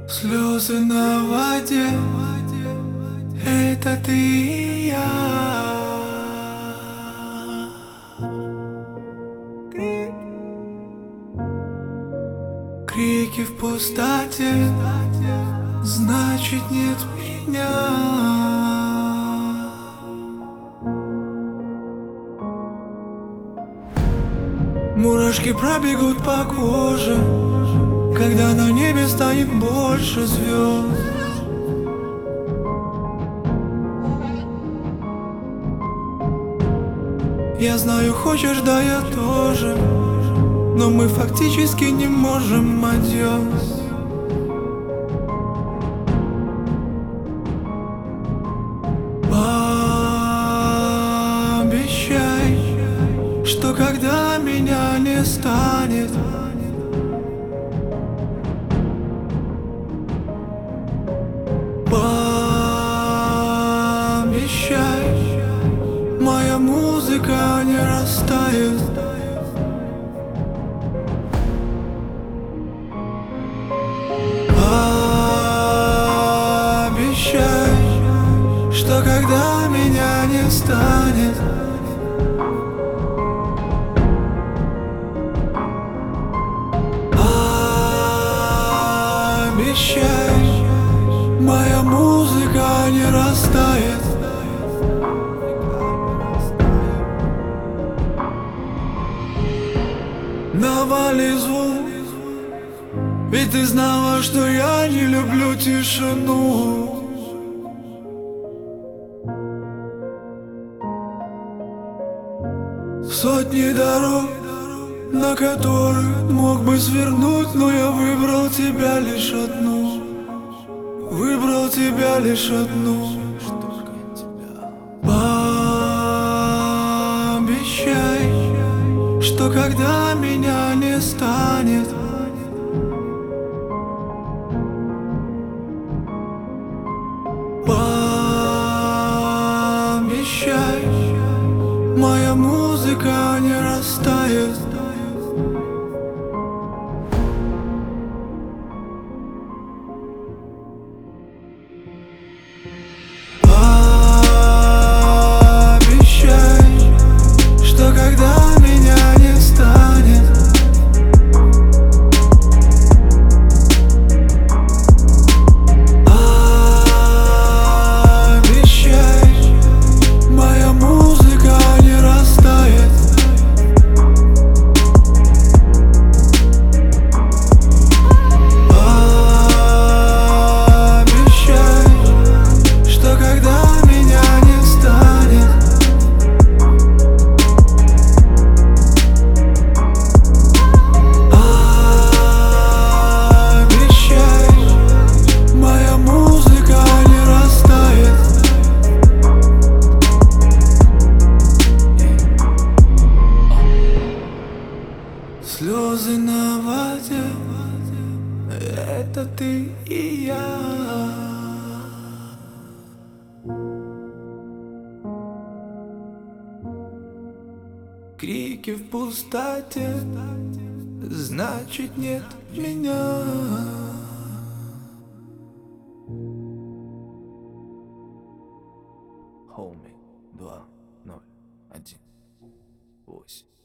Слезы на воде, это ты и я. Крики в пустоте, значит нет меня. Мурашки пробегут по коже, когда на небе станет больше звезд. Я знаю, хочешь, да я тоже, но мы фактически не можем, адьос. Пообещай, что когда меня не станет, пообещай, моя музыка не растает. Пообещай, что когда меня не станет, обещай, моя музыка не растает. Навали звук, ведь ты знала, что я не люблю тишину. Сотни дорог, на которых мог бы свернуть, но я выбрал тебя лишь одну. Выбрал тебя лишь одну. Пообещай, что когда меня не станет, пообещай, моя музыка не растает. Пообещай, что когда меня не станет, обещай, моя музыка не растает. Обещай, что когда меня не станет, обещай, моя музыка не растает. Слезы на воде, это ты и я. Крики в пустоте, значит нет меня. Homie 201-8